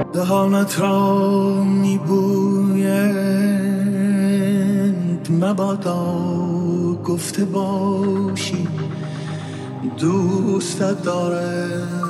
دهانت را میبویند مبادا گفته باشی دوستت دارم.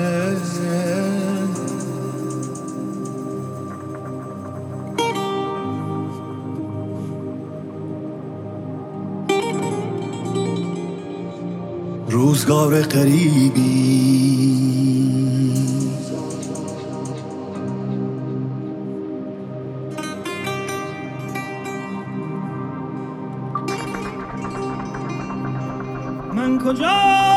روزگار قریبی من کجا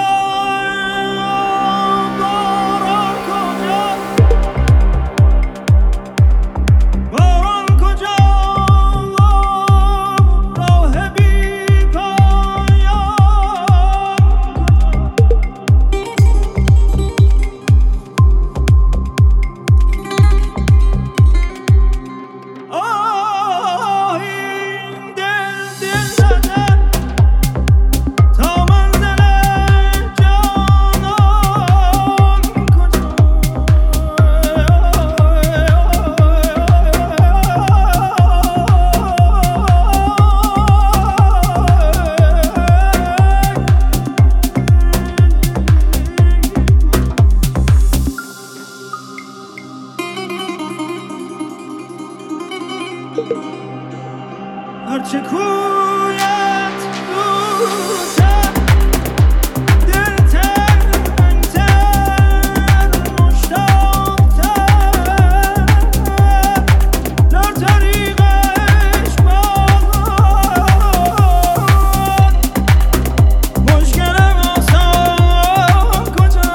هرچه کویت دوزد دلتر مشتاقتر در طریقش باد مشکلم آسان کجا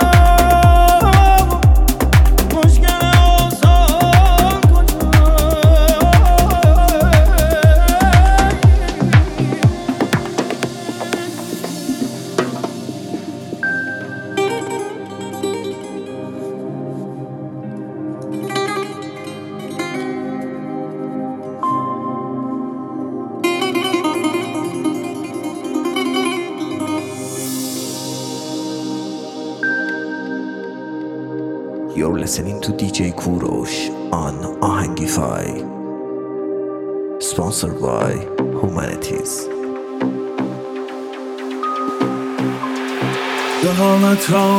مشکلم آسان کجا You're listening to DJ Kurosh on Ahangify, sponsored by Humanities. دهانت را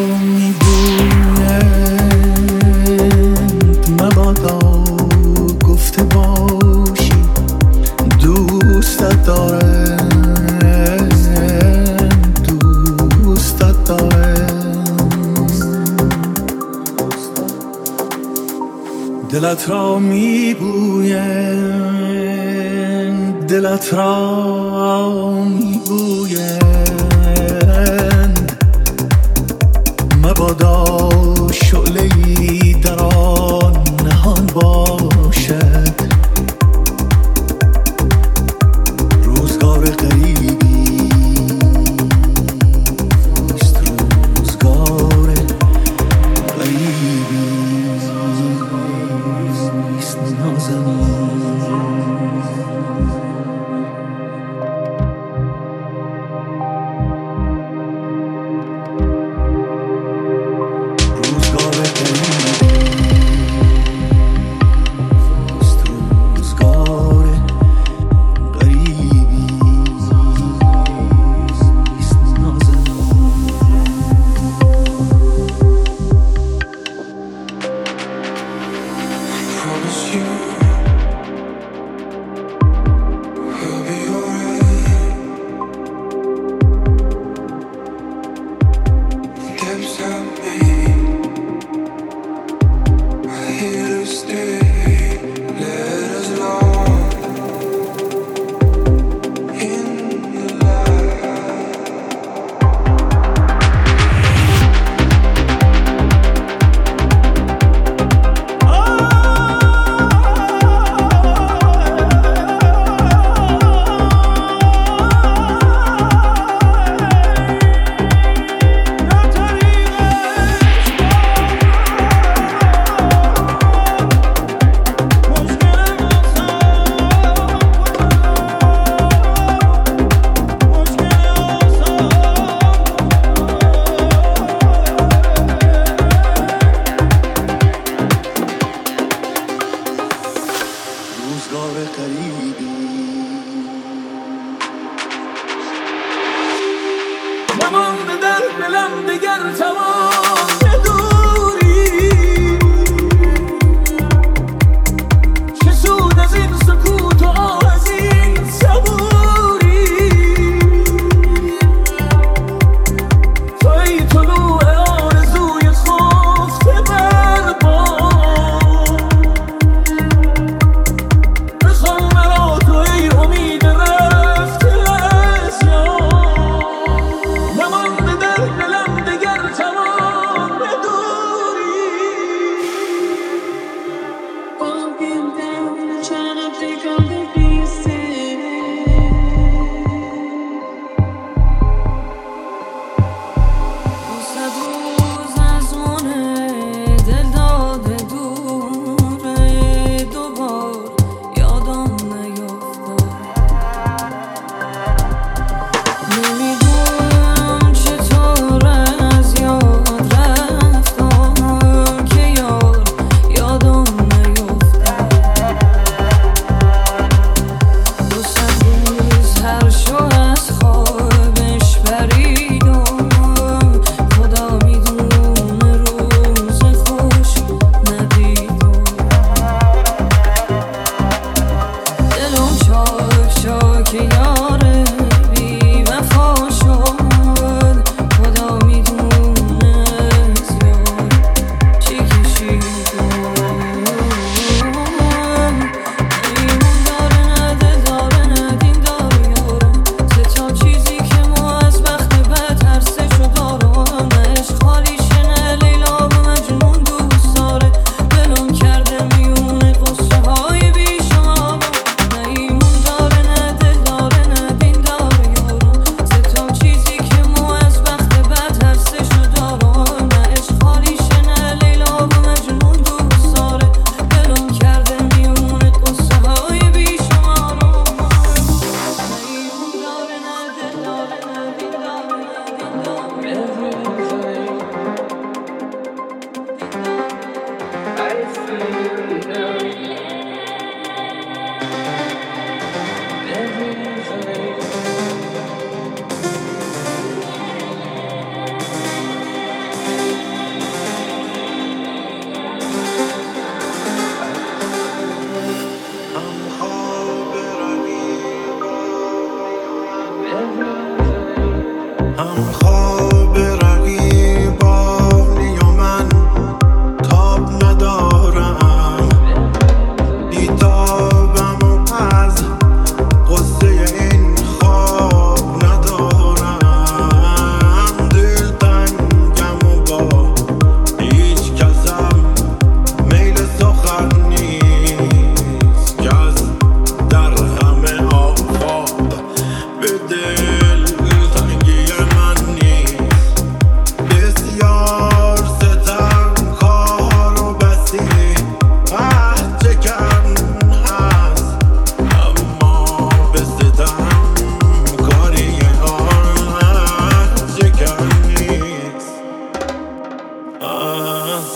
میبویند مبادا گفته باشی دوستت دارم دوستت دارم. دلت را میبویند دلت را میبویند مبادا شعله‌ای در آن نهان باشد. روزگار قریبی است روزگار قریبی است نازنین.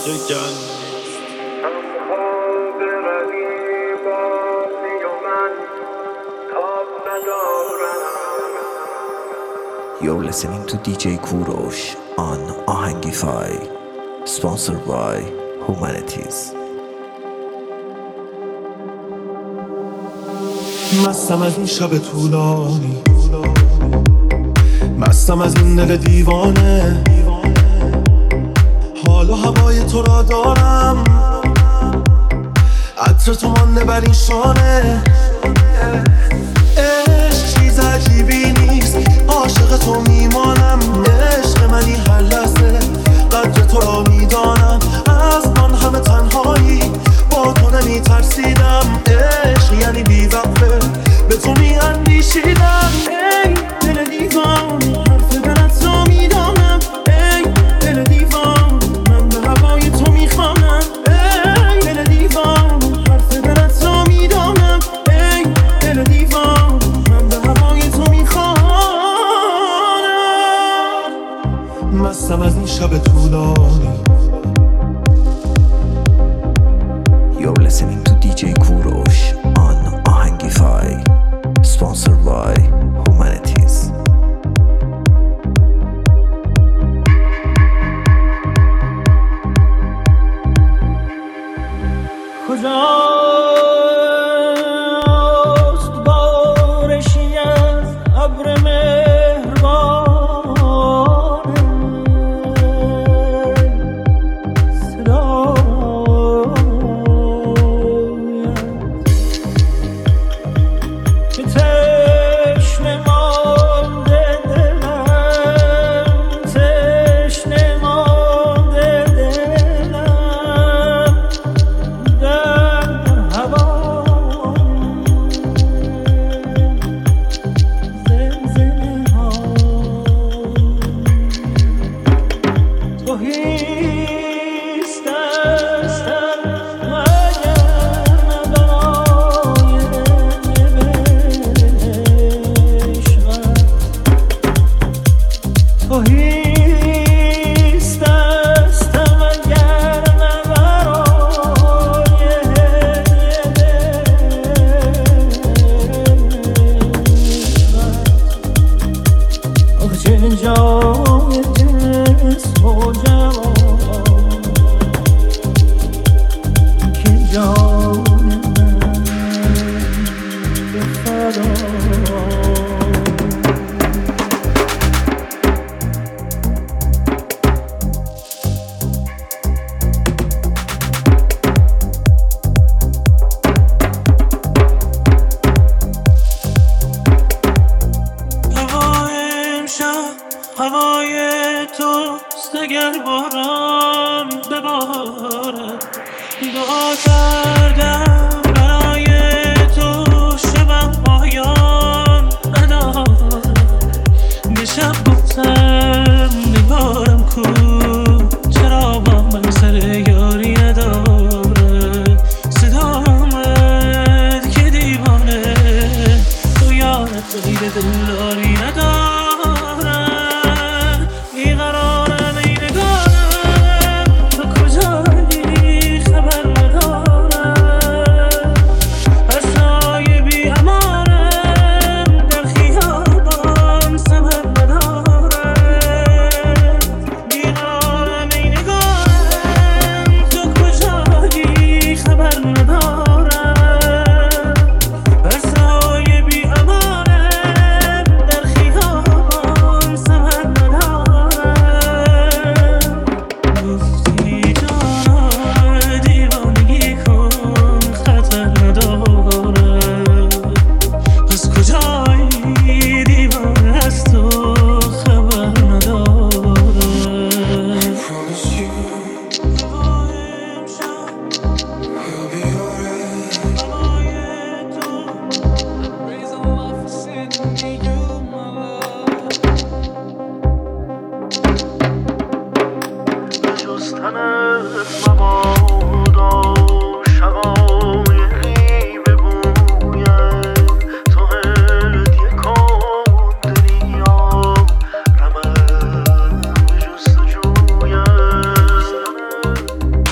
شکن You're listening to DJ Kurosh on Ahangify, sponsored by Humanities. مستم از این شب طولانی، مستم از این دل دیوانه، حال و هوای تو را دارم، عطر تو مانده بر این شانه. عشق چیز عجیبی نیست، عاشق تو میمانم، عشق منی هر لحظه، قدر تو را میدانم، از آن همه تنهایی با تو نمیترسیدم، عشق یعنی بی‌وقفه به تو میاندیشیدم. ای دل دیوان حرف دلت را میدانم، ای دل دیوان من به هوای تو میخوانم، ای دل دیوان حرف دلت را میدانم، ای دل دیوان من به هوای تو میخوانم. مستم از این شب طولانی. You're listening to DJ Kurosh on Ahangify, sponsored by Humanities. کجاست بارشی از ابر مهربان صدایت که تشنه مانده دلم، تشنه مانده دلم در هوای زمزمه ها. تو هیچ دستم مگر نه برای عشقت، تو هیچ دستم مگر نه برای عشقت. آخ چه جای جسم و جوان که جان من به فدا. هوای امشب هوای توست، اگر باران ببارد دعا کردم برای تو، شبم پایان ندارد. دیشب گفتم نگارم کو، چرا با من سر یاری نداره، صدا آمد که دیوانه تو یادت غیر دلداری نداره. بیقرارم ای نگارم، تو کجایی خبر ندارم، اسای بی امانم در خیابان ثمر ندارم. بیقرارم ای نگارم، تو کجایی خبر ندارم، اسای بی امانم در خیابان ثمر ندارم. گفتی جان دیوانگی کن خطر ندارم، از کجایی دیوانه از تو خبر ندارم. هوای امشب هوای تو Raise a love for sending you my love. به جستنت مبادا شقایقی بگویم، تو هدیه کن دنیا رمم به جستجویم.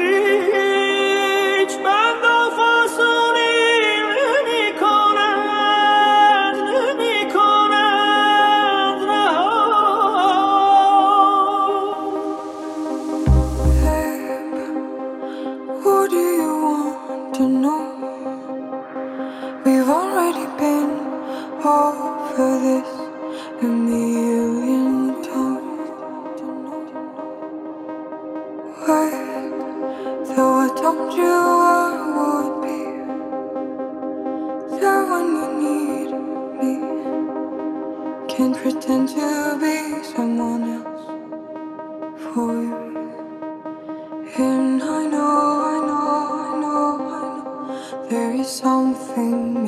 هیچ بند و فاصلی نمی کند What do you want to know? We've already been over this a million times. Wait, though I told you I would be there when you need me. Can't pretend to be someone else for you. And I know there is something